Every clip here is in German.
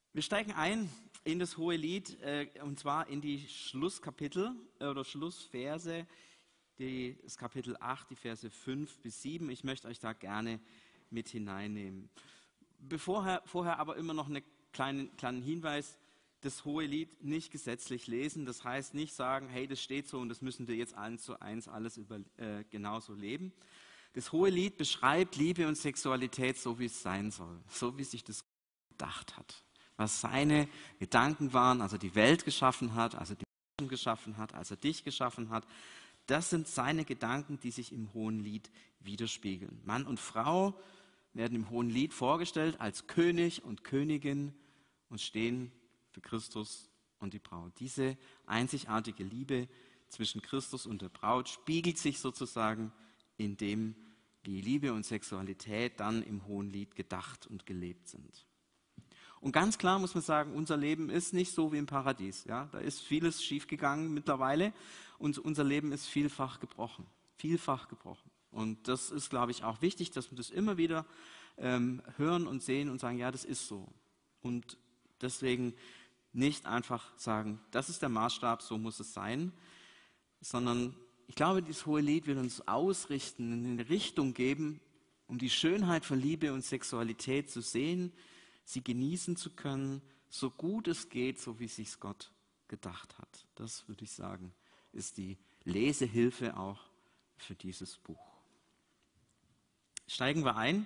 Wir steigen ein in das Hohelied und zwar in die Schlusskapitel oder Schlussverse, das Kapitel 8, die Verse 5 bis 7. Ich möchte euch da gerne mit hineinnehmen. Vorher aber immer noch einen kleinen Hinweis: Das Hohelied nicht gesetzlich lesen, das heißt nicht sagen, hey, das steht so und das müssen wir jetzt 1:1 alles genauso leben. Das Hohelied beschreibt Liebe und Sexualität so, wie es sein soll, so wie sich das gedacht hat. Was seine Gedanken waren, als er die Welt geschaffen hat, als er die Menschen geschaffen hat, als er dich geschaffen hat. Das sind seine Gedanken, die sich im Hohelied widerspiegeln. Mann und Frau werden im Hohelied vorgestellt als König und Königin und stehen für Christus und die Braut. Diese einzigartige Liebe zwischen Christus und der Braut spiegelt sich sozusagen in dem, wie Liebe und Sexualität dann im Hohelied gedacht und gelebt sind. Und ganz klar muss man sagen, unser Leben ist nicht so wie im Paradies. Ja? Da ist vieles schiefgegangen mittlerweile und unser Leben ist vielfach gebrochen. Und das ist, glaube ich, auch wichtig, dass wir das immer wieder hören und sehen und sagen, ja, das ist so. Und deswegen nicht einfach sagen, das ist der Maßstab, so muss es sein, sondern ich glaube, dieses Hohelied will uns ausrichten, in eine Richtung geben, um die Schönheit von Liebe und Sexualität zu sehen, sie genießen zu können, so gut es geht, so wie es sich Gott gedacht hat. Das, würde ich sagen, ist die Lesehilfe auch für dieses Buch. Steigen wir ein.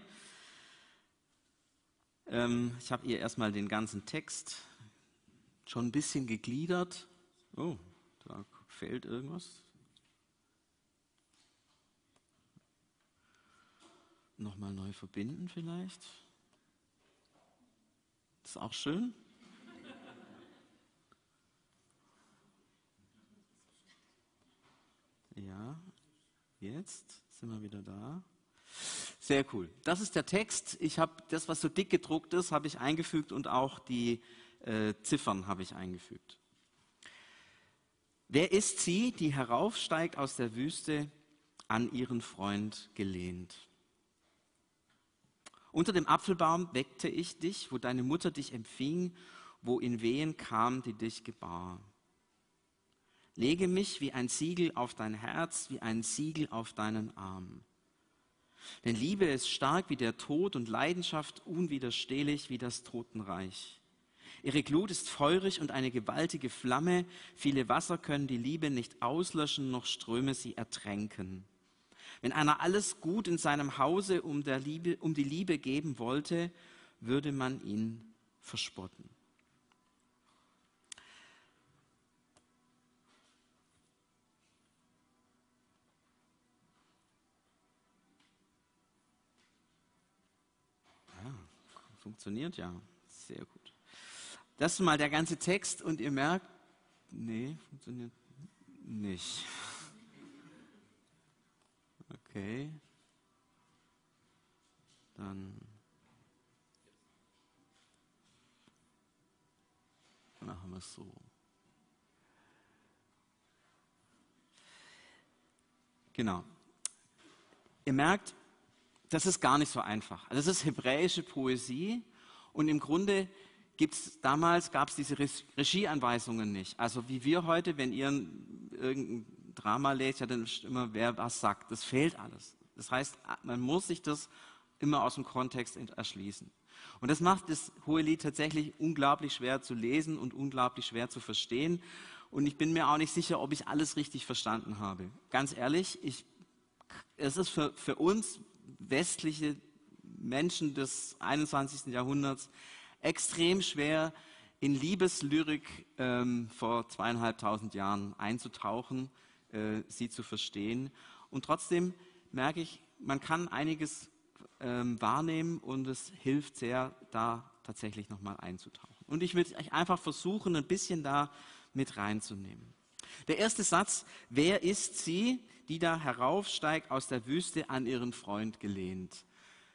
Ich habe hier erstmal den ganzen Text schon ein bisschen gegliedert. Oh, da fehlt irgendwas. Nochmal neu verbinden vielleicht. Ist auch schön. Ja, jetzt sind wir wieder da. Sehr cool. Das ist der Text. Ich habe das, was so dick gedruckt ist, habe ich eingefügt und auch die Ziffern habe ich eingefügt. Wer ist sie, die heraufsteigt aus der Wüste, an ihren Freund gelehnt? Unter dem Apfelbaum weckte ich dich, wo deine Mutter dich empfing, wo in Wehen kam, die dich gebar. Lege mich wie ein Siegel auf dein Herz, wie ein Siegel auf deinen Arm. Denn Liebe ist stark wie der Tod und Leidenschaft unwiderstehlich wie das Totenreich. Ihre Glut ist feurig und eine gewaltige Flamme. Viele Wasser können die Liebe nicht auslöschen, noch Ströme sie ertränken. Wenn einer alles Gut in seinem Hause um die Liebe geben wollte, würde man ihn verspotten. Ja, funktioniert ja. Sehr gut. Das ist mal der ganze Text und ihr merkt, nee, funktioniert nicht. Okay, dann machen wir es so. Genau. Ihr merkt, das ist gar nicht so einfach. Also das ist hebräische Poesie und im Grunde gab es diese Regieanweisungen nicht. Also wie wir heute, wenn ihr irgendein Drama lest, ja, dann ist immer, wer was sagt. Das fehlt alles. Das heißt, man muss sich das immer aus dem Kontext erschließen. Und das macht das Hohelied tatsächlich unglaublich schwer zu lesen und unglaublich schwer zu verstehen. Und ich bin mir auch nicht sicher, ob ich alles richtig verstanden habe. Ganz ehrlich, es ist für uns westliche Menschen des 21. Jahrhunderts extrem schwer, in Liebeslyrik vor 2500 Jahren einzutauchen, sie zu verstehen. Und trotzdem merke ich, man kann einiges wahrnehmen und es hilft sehr, da tatsächlich nochmal einzutauchen. Und ich will euch einfach versuchen, ein bisschen da mit reinzunehmen. Der erste Satz: Wer ist sie, die da heraufsteigt aus der Wüste, an ihren Freund gelehnt?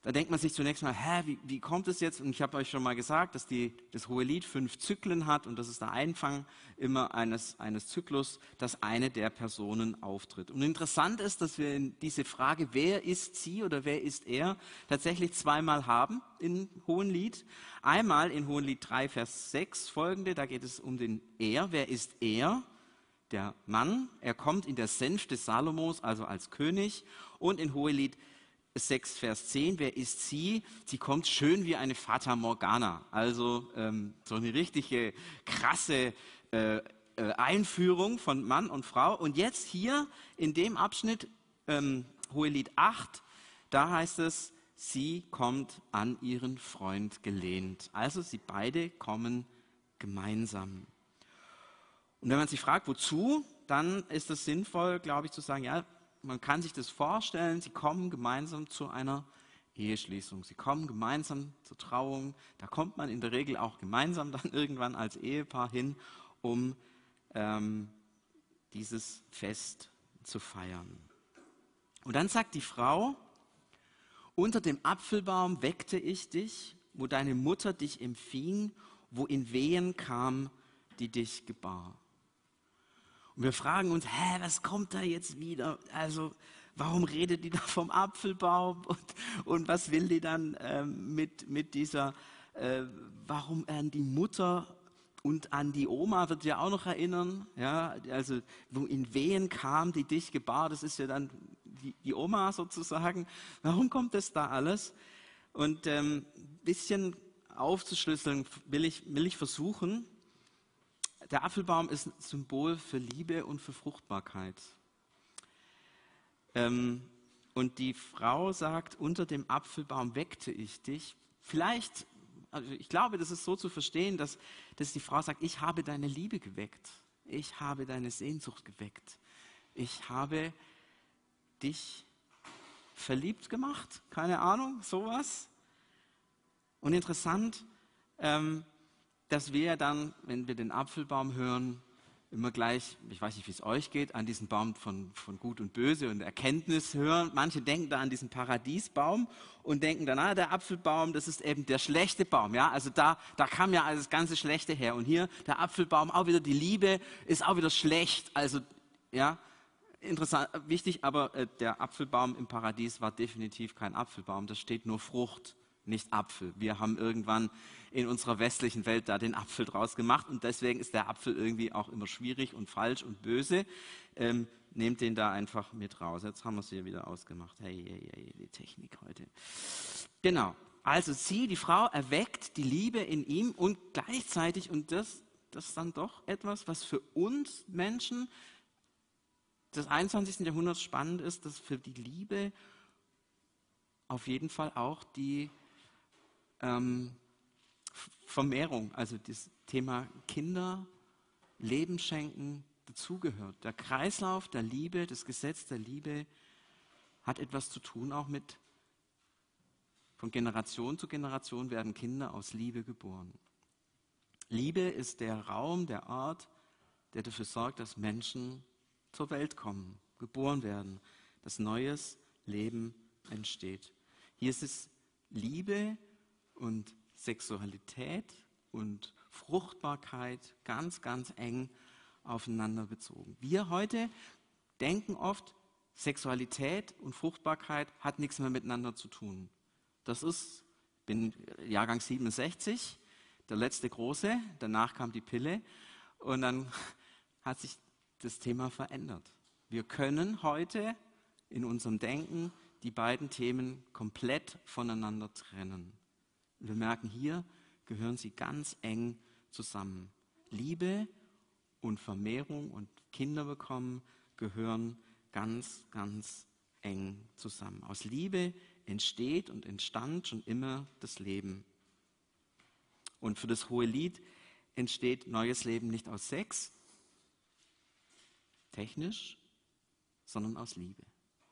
Da denkt man sich zunächst mal, wie kommt es jetzt? Und ich habe euch schon mal gesagt, dass das Hohelied 5 Zyklen hat und das ist der Einfang immer eines Zyklus, dass eine der Personen auftritt. Und interessant ist, dass wir in diese Frage, wer ist sie oder wer ist er, tatsächlich zweimal haben im Hohelied. Einmal in Hohelied 3, Vers 6 folgende, da geht es um den Er. Wer ist er? Der Mann. Er kommt in der Senfte Salomos, also als König. Und in Hohelied 6, Vers 10, wer ist sie? Sie kommt schön wie eine Fata Morgana, also so eine richtige krasse Einführung von Mann und Frau. Und jetzt hier in dem Abschnitt, Hohelied 8, da heißt es, sie kommt an ihren Freund gelehnt. Also sie beide kommen gemeinsam. Und wenn man sich fragt, wozu, dann ist es sinnvoll, glaube ich, zu sagen, ja, man kann sich das vorstellen, sie kommen gemeinsam zu einer Eheschließung. Sie kommen gemeinsam zur Trauung. Da kommt man in der Regel auch gemeinsam dann irgendwann als Ehepaar hin, um dieses Fest zu feiern. Und dann sagt die Frau, unter dem Apfelbaum weckte ich dich, wo deine Mutter dich empfing, wo in Wehen kam, die dich gebar. Und wir fragen uns, was kommt da jetzt wieder? Also, warum redet die da vom Apfelbaum? Und was will die dann mit dieser, warum an die Mutter und an die Oma wird ja auch noch erinnern, ja, also, wo in Wehen kam, die dich gebar, das ist ja dann die Oma sozusagen. Warum kommt das da alles? Und ein bisschen aufzuschlüsseln will ich versuchen. Der Apfelbaum ist ein Symbol für Liebe und für Fruchtbarkeit. Und die Frau sagt, unter dem Apfelbaum weckte ich dich. Vielleicht, also ich glaube, das ist so zu verstehen, dass die Frau sagt, ich habe deine Liebe geweckt. Ich habe deine Sehnsucht geweckt. Ich habe dich verliebt gemacht. Keine Ahnung, sowas. Und interessant, dass wir dann, wenn wir den Apfelbaum hören, immer gleich, ich weiß nicht, wie es euch geht, an diesen Baum von Gut und Böse und Erkenntnis hören. Manche denken da an diesen Paradiesbaum und denken dann, der Apfelbaum, das ist eben der schlechte Baum. Ja? Also da kam ja das ganze Schlechte her. Und hier der Apfelbaum, auch wieder die Liebe, ist auch wieder schlecht. Also, ja, interessant, wichtig, aber der Apfelbaum im Paradies war definitiv kein Apfelbaum. Da steht nur Frucht, nicht Apfel. Wir haben irgendwann in unserer westlichen Welt da den Apfel draus gemacht und deswegen ist der Apfel irgendwie auch immer schwierig und falsch und böse. Nehmt den da einfach mit raus. Jetzt haben wir es hier wieder ausgemacht. Hey, die Technik heute. Genau. Also sie, die Frau, erweckt die Liebe in ihm und gleichzeitig, und das ist dann doch etwas, was für uns Menschen des 21. Jahrhunderts spannend ist, dass für die Liebe auf jeden Fall auch die Vermehrung, also das Thema Kinder, Leben schenken, dazugehört. Der Kreislauf der Liebe, das Gesetz der Liebe hat etwas zu tun auch mit, von Generation zu Generation werden Kinder aus Liebe geboren. Liebe ist der Raum, der Ort, der dafür sorgt, dass Menschen zur Welt kommen, geboren werden, dass neues Leben entsteht. Hier ist es Liebe und Sexualität und Fruchtbarkeit ganz, ganz eng aufeinander bezogen. Wir heute denken oft, Sexualität und Fruchtbarkeit hat nichts mehr miteinander zu tun. Ich bin Jahrgang 67, der letzte große, danach kam die Pille und dann hat sich das Thema verändert. Wir können heute in unserem Denken die beiden Themen komplett voneinander trennen. Und wir merken, hier gehören sie ganz eng zusammen. Liebe und Vermehrung und Kinder bekommen gehören ganz, ganz eng zusammen. Aus Liebe entsteht und entstand schon immer das Leben. Und für das Hohelied entsteht neues Leben nicht aus Sex, technisch, sondern aus Liebe.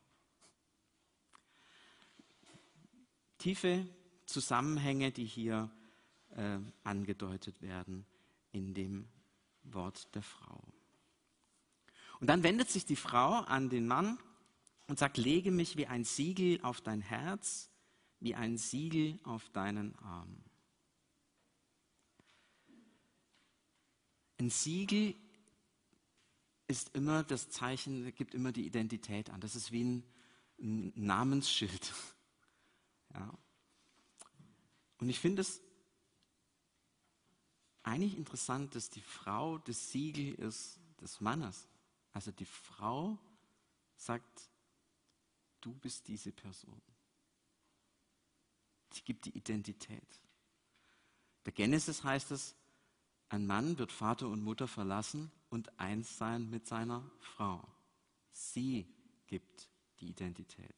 Tiefe Zusammenhänge, die hier angedeutet werden in dem Wort der Frau. Und dann wendet sich die Frau an den Mann und sagt, lege mich wie ein Siegel auf dein Herz, wie ein Siegel auf deinen Arm. Ein Siegel ist immer das Zeichen, gibt immer die Identität an. Das ist wie ein Namensschild. Ja. Und ich finde es eigentlich interessant, dass die Frau das Siegel ist des Mannes. Also die Frau sagt, du bist diese Person. Sie gibt die Identität. Bei Genesis heißt es, ein Mann wird Vater und Mutter verlassen und eins sein mit seiner Frau. Sie gibt die Identität.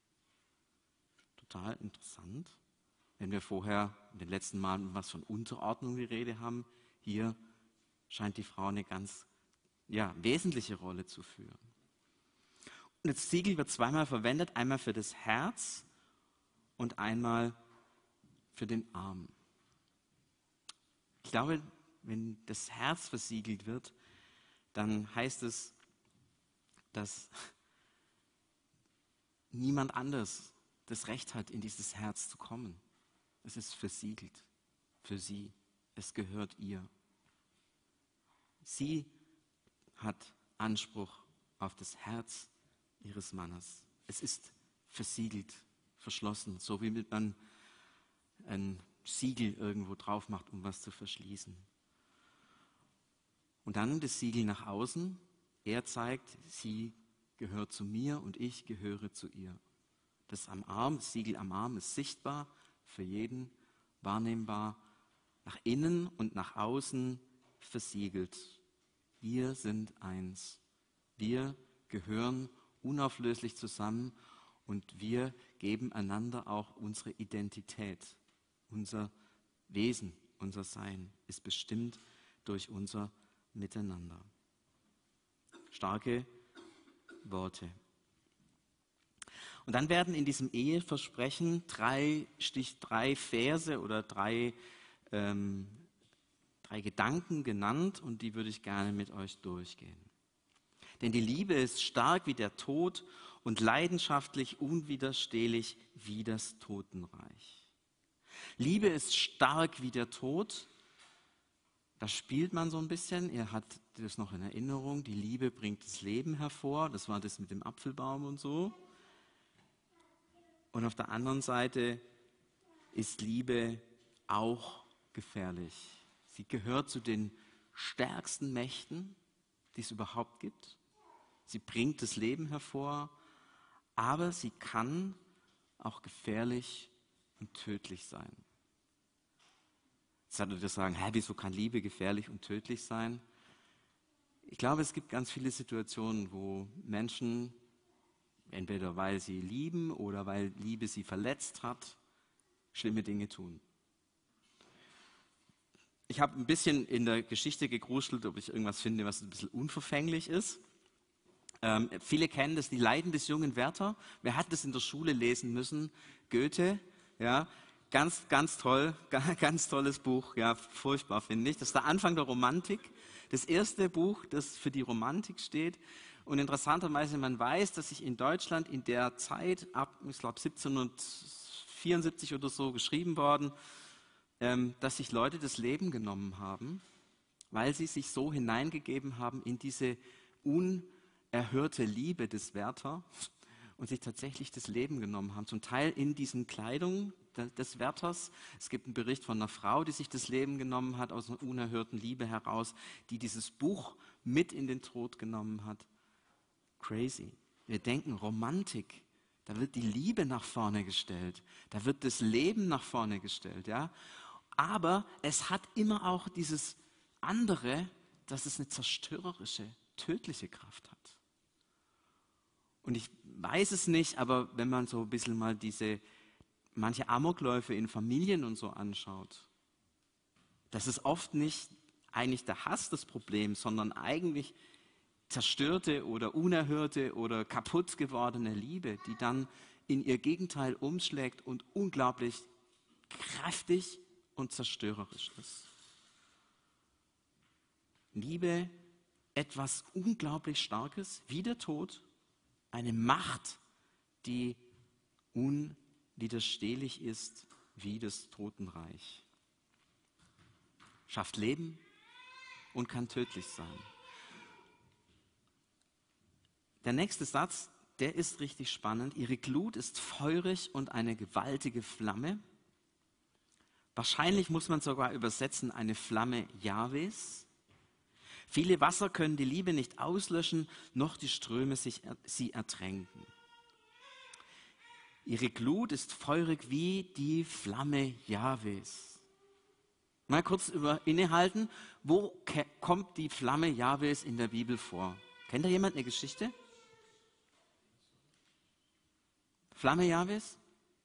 Total interessant. Wenn wir vorher in den letzten Malen was von Unterordnung die Rede haben, hier scheint die Frau eine ganz wesentliche Rolle zu führen. Und das Siegel wird zweimal verwendet, einmal für das Herz und einmal für den Arm. Ich glaube, wenn das Herz versiegelt wird, dann heißt es, dass niemand anders das Recht hat, in dieses Herz zu kommen. Es ist versiegelt für sie. Es gehört ihr. Sie hat Anspruch auf das Herz ihres Mannes. Es ist versiegelt, verschlossen, so wie man ein Siegel irgendwo drauf macht, um was zu verschließen. Und dann das Siegel nach außen. Er zeigt, sie gehört zu mir und ich gehöre zu ihr. Das am Arm, das Siegel am Arm ist sichtbar für jeden, wahrnehmbar, nach innen und nach außen versiegelt. Wir sind eins. Wir gehören unauflöslich zusammen und wir geben einander auch unsere Identität. Unser Wesen, unser Sein ist bestimmt durch unser Miteinander. Starke Worte. Und dann werden in diesem Eheversprechen drei Verse oder drei Gedanken genannt und die würde ich gerne mit euch durchgehen. Denn die Liebe ist stark wie der Tod und leidenschaftlich, unwiderstehlich wie das Totenreich. Liebe ist stark wie der Tod. Da spielt man so ein bisschen. Ihr habt das noch in Erinnerung. Die Liebe bringt das Leben hervor. Das war das mit dem Apfelbaum und so. Und auf der anderen Seite ist Liebe auch gefährlich. Sie gehört zu den stärksten Mächten, die es überhaupt gibt. Sie bringt das Leben hervor, aber sie kann auch gefährlich und tödlich sein. Jetzt solltet ihr sagen, wieso kann Liebe gefährlich und tödlich sein? Ich glaube, es gibt ganz viele Situationen, wo Menschen, entweder weil sie lieben oder weil Liebe sie verletzt hat, schlimme Dinge tun. Ich habe ein bisschen in der Geschichte gegruschelt, ob ich irgendwas finde, was ein bisschen unverfänglich ist. Viele kennen das, die Leiden des jungen Werther. Wer hat das in der Schule lesen müssen? Goethe, ja, ganz, ganz toll, ganz tolles Buch, ja, furchtbar finde ich. Das ist der Anfang der Romantik, das erste Buch, das für die Romantik steht. Und interessanterweise, man weiß, dass sich in Deutschland in der Zeit, ab, ich glaube 1774 oder so geschrieben worden, dass sich Leute das Leben genommen haben, weil sie sich so hineingegeben haben in diese unerhörte Liebe des Werther und sich tatsächlich das Leben genommen haben. Zum Teil in diesen Kleidungen des Werthers. Es gibt einen Bericht von einer Frau, die sich das Leben genommen hat aus einer unerhörten Liebe heraus, die dieses Buch mit in den Tod genommen hat. Crazy. Wir denken Romantik. Da wird die Liebe nach vorne gestellt. Da wird das Leben nach vorne gestellt, ja. Aber es hat immer auch dieses andere, dass es eine zerstörerische, tödliche Kraft hat. Und ich weiß es nicht, aber wenn man so ein bisschen mal manche Amokläufe in Familien und so anschaut, das ist oft nicht eigentlich der Hass das Problem, sondern eigentlich zerstörte oder unerhörte oder kaputt gewordene Liebe, die dann in ihr Gegenteil umschlägt und unglaublich kräftig und zerstörerisch ist. Liebe, etwas unglaublich Starkes, wie der Tod, eine Macht, die widerstehlich ist wie das Totenreich. Schafft Leben und kann tödlich sein. Der nächste Satz, der ist richtig spannend. Ihre Glut ist feurig und eine gewaltige Flamme. Wahrscheinlich muss man sogar übersetzen, eine Flamme Jahwes. Viele Wasser können die Liebe nicht auslöschen, noch die Ströme sie ertränken. Ihre Glut ist feurig wie die Flamme Jahwes. Mal kurz innehalten, wo kommt die Flamme Jahwes in der Bibel vor? Kennt da jemand eine Geschichte? Flamme Jahwes?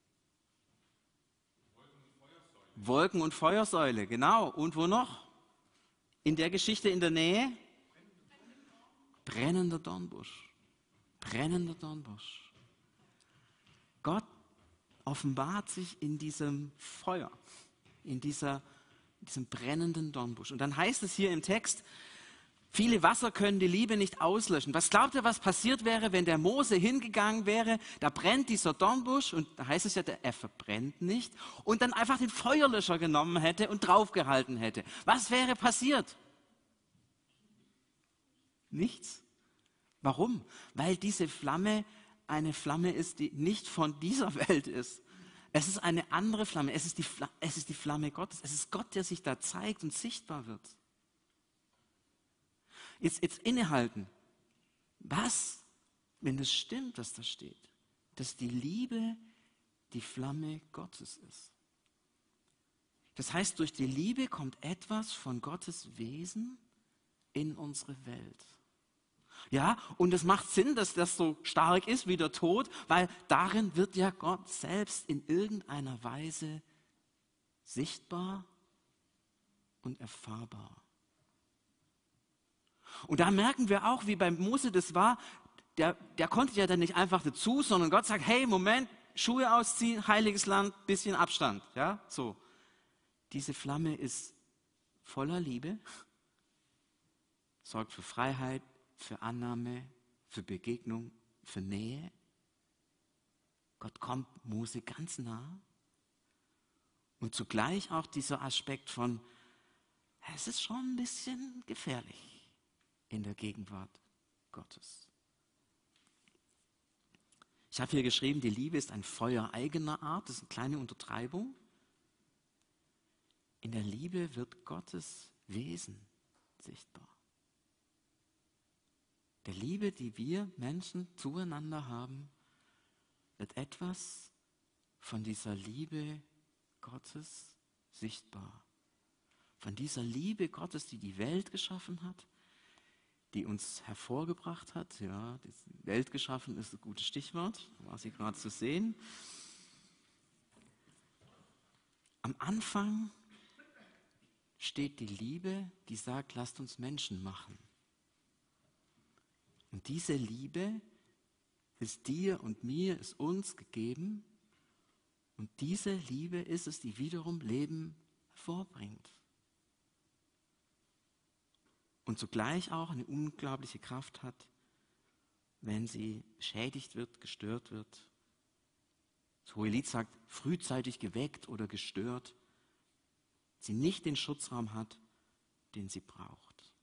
Wolken- und Feuersäule, genau. Und wo noch? In der Geschichte in der Nähe? Brennender Dornbusch. Brennender Dornbusch. Gott offenbart sich in diesem Feuer, in diesem brennenden Dornbusch. Und dann heißt es hier im Text, viele Wasser können die Liebe nicht auslöschen. Was glaubt ihr, was passiert wäre, wenn der Mose hingegangen wäre, da brennt dieser Dornbusch und da heißt es ja, er verbrennt nicht und dann einfach den Feuerlöscher genommen hätte und draufgehalten hätte. Was wäre passiert? Nichts. Warum? Weil diese Flamme eine Flamme ist, die nicht von dieser Welt ist. Es ist eine andere Flamme. Es ist die Flamme Gottes. Es ist Gott, der sich da zeigt und sichtbar wird. Jetzt innehalten. Was, wenn es stimmt, was da steht? Dass die Liebe die Flamme Gottes ist. Das heißt, durch die Liebe kommt etwas von Gottes Wesen in unsere Welt. Ja, und es macht Sinn, dass das so stark ist wie der Tod, weil darin wird ja Gott selbst in irgendeiner Weise sichtbar und erfahrbar. Und da merken wir auch, wie bei Mose das war, der konnte ja dann nicht einfach dazu, sondern Gott sagt, hey, Moment, Schuhe ausziehen, heiliges Land, bisschen Abstand. Ja, so. Diese Flamme ist voller Liebe, sorgt für Freiheit, für Annahme, für Begegnung, für Nähe. Gott kommt Mose ganz nah. Und zugleich auch dieser Aspekt von, es ist schon ein bisschen gefährlich in der Gegenwart Gottes. Ich habe hier geschrieben, die Liebe ist ein Feuer eigener Art, das ist eine kleine Untertreibung. In der Liebe wird Gottes Wesen sichtbar. Der Liebe, die wir Menschen zueinander haben, wird etwas von dieser Liebe Gottes sichtbar. Von dieser Liebe Gottes, die die Welt geschaffen hat, die uns hervorgebracht hat. Ja, die Welt geschaffen ist ein gutes Stichwort, war sie gerade zu sehen. Am Anfang steht die Liebe, die sagt, lasst uns Menschen machen. Und diese Liebe ist dir und mir, ist uns gegeben. Und diese Liebe ist es, die wiederum Leben hervorbringt. Und zugleich auch eine unglaubliche Kraft hat, wenn sie beschädigt wird, gestört wird. Das Hohelied sagt, frühzeitig geweckt oder gestört, sie nicht den Schutzraum hat, den sie braucht.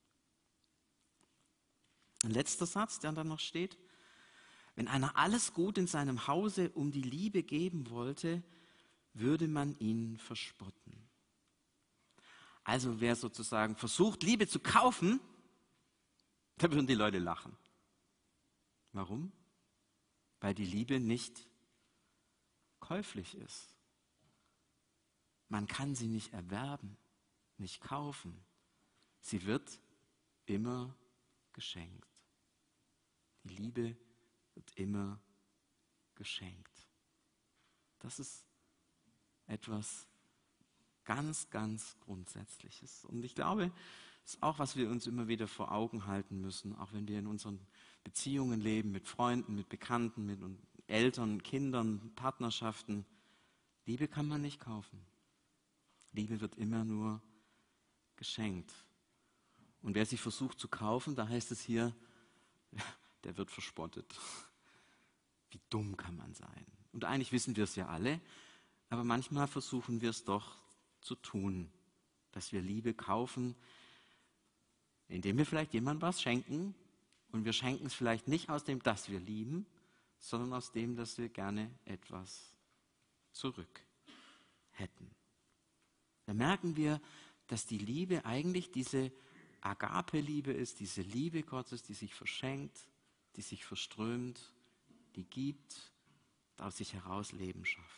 Ein letzter Satz, der dann noch steht. Wenn einer alles Gut in seinem Hause um die Liebe geben wollte, würde man ihn verspotten. Also wer sozusagen versucht, Liebe zu kaufen, da würden die Leute lachen. Warum? Weil die Liebe nicht käuflich ist. Man kann sie nicht erwerben, nicht kaufen. Sie wird immer geschenkt. Die Liebe wird immer geschenkt. Das ist etwas ganz, ganz Grundsätzliches. Und ich glaube, das ist auch, was wir uns immer wieder vor Augen halten müssen, auch wenn wir in unseren Beziehungen leben, mit Freunden, mit Bekannten, mit Eltern, Kindern, Partnerschaften. Liebe kann man nicht kaufen. Liebe wird immer nur geschenkt. Und wer sich versucht zu kaufen, da heißt es hier, der wird verspottet. Wie dumm kann man sein? Und eigentlich wissen wir es ja alle, aber manchmal versuchen wir es doch zu tun, dass wir Liebe kaufen, indem wir vielleicht jemandem was schenken. Und wir schenken es vielleicht nicht aus dem, dass wir lieben, sondern aus dem, dass wir gerne etwas zurück hätten. Da merken wir, dass die Liebe eigentlich diese Agape-Liebe ist, diese Liebe Gottes, die sich verschenkt, die sich verströmt, die gibt, aus sich heraus Leben schafft.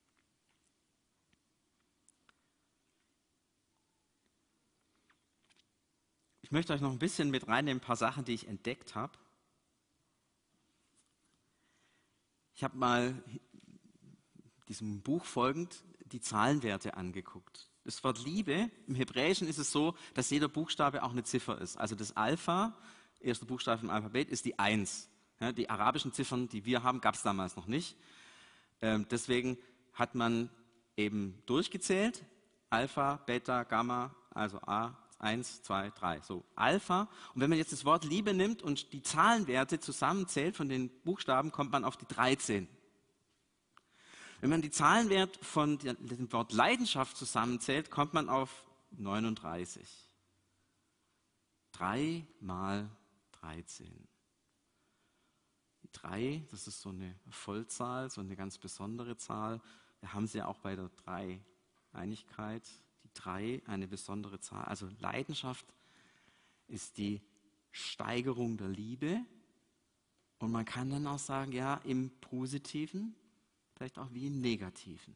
Ich möchte euch noch ein bisschen mit reinnehmen, ein paar Sachen, die ich entdeckt habe. Ich habe mal diesem Buch folgend die Zahlenwerte angeguckt. Das Wort Liebe, im Hebräischen ist es so, dass jeder Buchstabe auch eine Ziffer ist. Also das Alpha, erster Buchstabe im Alphabet, ist die 1. Ja, die arabischen Ziffern, die wir haben, gab es damals noch nicht. Deswegen hat man eben durchgezählt, Alpha, Beta, Gamma, also A, 1, 2, 3, so Alpha. Und wenn man jetzt das Wort Liebe nimmt und die Zahlenwerte zusammenzählt von den Buchstaben, kommt man auf die 13. Wenn man die Zahlenwert von dem Wort Leidenschaft zusammenzählt, kommt man auf 39. 3 mal 13. Die 3, das ist so eine Vollzahl, so eine ganz besondere Zahl. Wir haben sie ja auch bei der Dreieinigkeit. Die 3, eine besondere Zahl. Also Leidenschaft ist die Steigerung der Liebe. Und man kann dann auch sagen, ja, im Positiven, vielleicht auch wie im Negativen.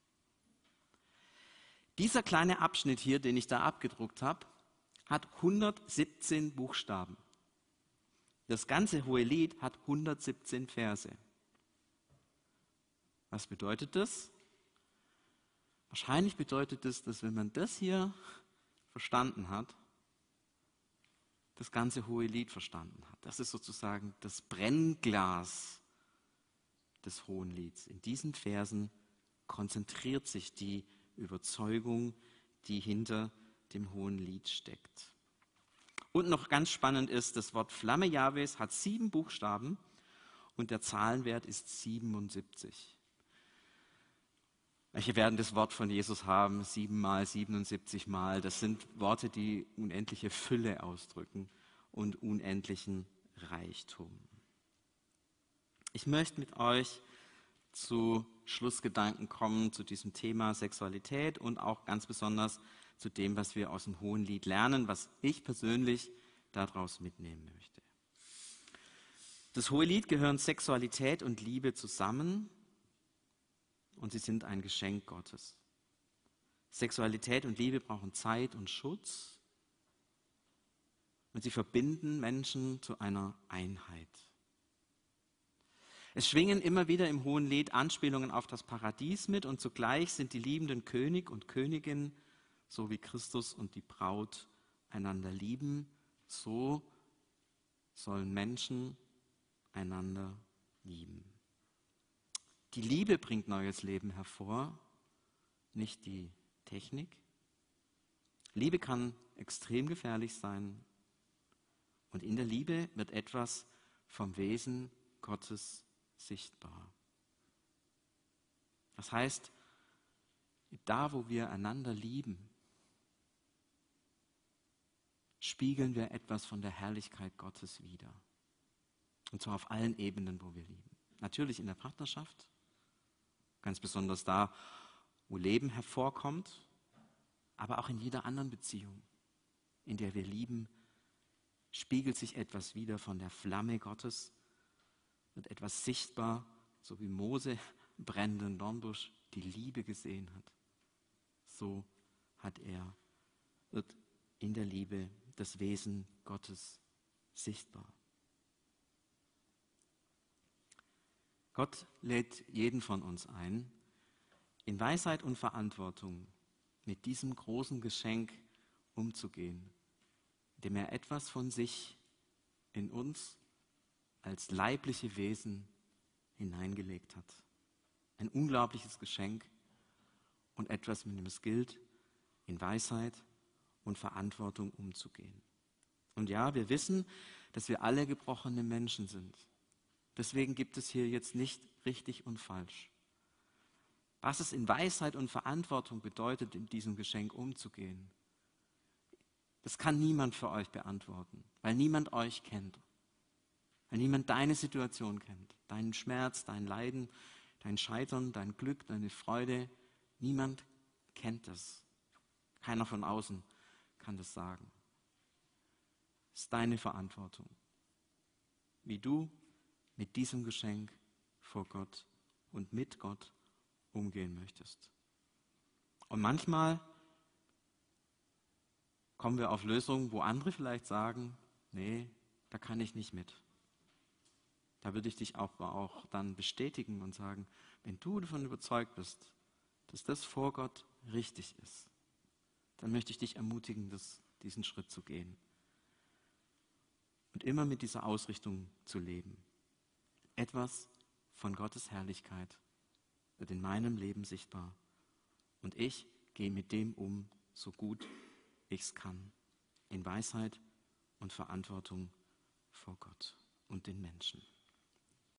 Dieser kleine Abschnitt hier, den ich da abgedruckt habe, hat 117 Buchstaben. Das ganze Hohelied hat 117 Verse. Was bedeutet das? Wahrscheinlich bedeutet das, dass wenn man das hier verstanden hat, das ganze Hohelied verstanden hat. Das ist sozusagen das Brennglas des Hohelieds. In diesen Versen konzentriert sich die Überzeugung, die hinter dem Hohelied steckt. Und noch ganz spannend ist, das Wort Flamme Jahwes hat 7 Buchstaben und der Zahlenwert ist 77. Welche werden das Wort von Jesus haben? 7 mal, 77 mal. Das sind Worte, die unendliche Fülle ausdrücken und unendlichen Reichtum. Ich möchte mit euch zu Schlussgedanken kommen zu diesem Thema Sexualität und auch ganz besonders zu dem, was wir aus dem Hohelied lernen, was ich persönlich daraus mitnehmen möchte. Das Hohelied gehören Sexualität und Liebe zusammen und sie sind ein Geschenk Gottes. Sexualität und Liebe brauchen Zeit und Schutz und sie verbinden Menschen zu einer Einheit. Es schwingen immer wieder im Hohelied Anspielungen auf das Paradies mit und zugleich sind die liebenden König und Königin, so wie Christus und die Braut einander lieben, so sollen Menschen einander lieben. Die Liebe bringt neues Leben hervor, nicht die Technik. Liebe kann extrem gefährlich sein und in der Liebe wird etwas vom Wesen Gottes sichtbar. Das heißt, da wo wir einander lieben, spiegeln wir etwas von der Herrlichkeit Gottes wider. Und zwar auf allen Ebenen, wo wir lieben. Natürlich in der Partnerschaft, ganz besonders da, wo Leben hervorkommt, aber auch in jeder anderen Beziehung, in der wir lieben, spiegelt sich etwas wider von der Flamme Gottes, wird etwas sichtbar, so wie Mose im brennenden Dornbusch die Liebe gesehen hat. So wird in der Liebe das Wesen Gottes sichtbar. Gott lädt jeden von uns ein, in Weisheit und Verantwortung mit diesem großen Geschenk umzugehen, indem er etwas von sich in uns als leibliche Wesen hineingelegt hat. Ein unglaubliches Geschenk und etwas, mit dem es gilt, in Weisheit und Verantwortung umzugehen. Und ja, wir wissen, dass wir alle gebrochene Menschen sind. Deswegen gibt es hier jetzt nicht richtig und falsch. Was es in Weisheit und Verantwortung bedeutet, in diesem Geschenk umzugehen, das kann niemand für euch beantworten, weil niemand euch kennt. Weil niemand deine Situation kennt, deinen Schmerz, dein Leiden, dein Scheitern, dein Glück, deine Freude. Niemand kennt das. Keiner von außen kann das sagen. Es ist deine Verantwortung, wie du mit diesem Geschenk vor Gott und mit Gott umgehen möchtest. Und manchmal kommen wir auf Lösungen, wo andere vielleicht sagen, nee, da kann ich nicht mit. Da würde ich dich auch dann bestätigen und sagen, wenn du davon überzeugt bist, dass das vor Gott richtig ist, dann möchte ich dich ermutigen, diesen Schritt zu gehen. Und immer mit dieser Ausrichtung zu leben. Etwas von Gottes Herrlichkeit wird in meinem Leben sichtbar. Und ich gehe mit dem um, so gut ich es kann. In Weisheit und Verantwortung vor Gott und den Menschen.